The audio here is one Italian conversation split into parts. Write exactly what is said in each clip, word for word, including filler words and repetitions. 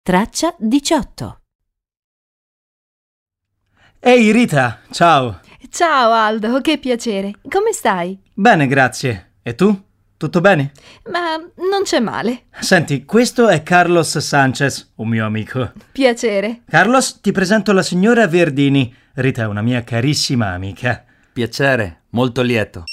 traccia diciotto. Ehi Rita, ciao! Ciao Aldo, che piacere. Come stai? Bene, grazie. E tu? Tutto bene? Ma non c'è male. Senti, questo è Carlos Sanchez, un mio amico. Piacere. Carlos, ti presento la signora Verdini. Rita è una mia carissima amica. Piacere, molto lieto.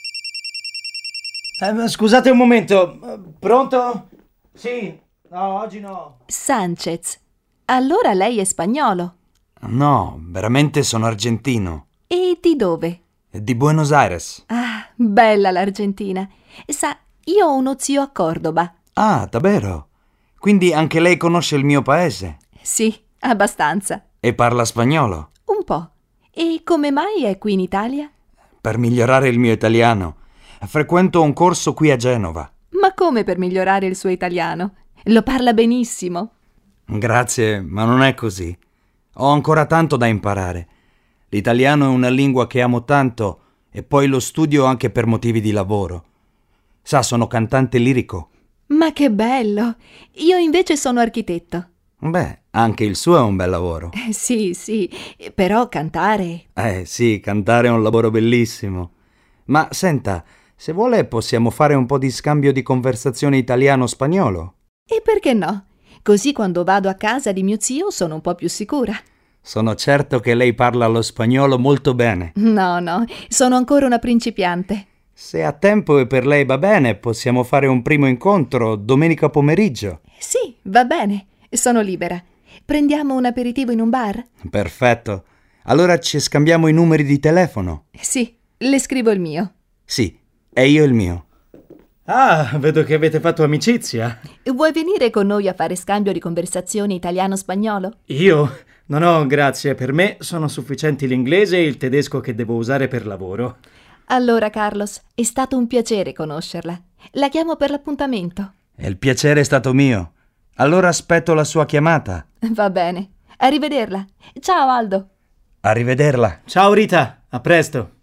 Eh, scusate un momento. Pronto? Sì. No, oggi no. Sanchez. Allora lei è spagnolo. No, veramente sono argentino. E di dove? Di Buenos Aires. Ah, bella l'Argentina. Sa, io ho uno zio a Cordoba. Ah, davvero? Quindi anche lei conosce il mio paese? Sì, abbastanza. E parla spagnolo? Un po'. E come mai è qui in Italia? Per migliorare il mio italiano. Frequento un corso qui a Genova. Ma come per migliorare il suo italiano? Lo parla benissimo. Grazie, ma non è così. Ho ancora tanto da imparare. L'italiano è una lingua che amo tanto e poi lo studio anche per motivi di lavoro. Sa, sono cantante lirico. Ma che bello! Io invece sono architetto. Beh, anche il suo è un bel lavoro. Eh, sì, sì, però cantare... Eh sì, cantare è un lavoro bellissimo. Ma senta, se vuole possiamo fare un po' di scambio di conversazione italiano-spagnolo. E perché no? Così quando vado a casa di mio zio sono un po' più sicura. Sono certo che lei parla lo spagnolo molto bene. No, no, sono ancora una principiante. Se ha tempo e per lei va bene, possiamo fare un primo incontro domenica pomeriggio. Sì, va bene, sono libera. Prendiamo un aperitivo in un bar? Perfetto. Allora ci scambiamo i numeri di telefono. Sì, le scrivo il mio. Sì, e io il mio. Ah, vedo che avete fatto amicizia. Vuoi venire con noi a fare scambio di conversazione italiano-spagnolo? Io? No, no, grazie. Per me sono sufficienti l'inglese e il tedesco che devo usare per lavoro. Allora, Carlos, è stato un piacere conoscerla. La chiamo per l'appuntamento. E il piacere è stato mio. Allora aspetto la sua chiamata. Va bene. Arrivederla. Ciao, Aldo. Arrivederla. Ciao Rita, a presto.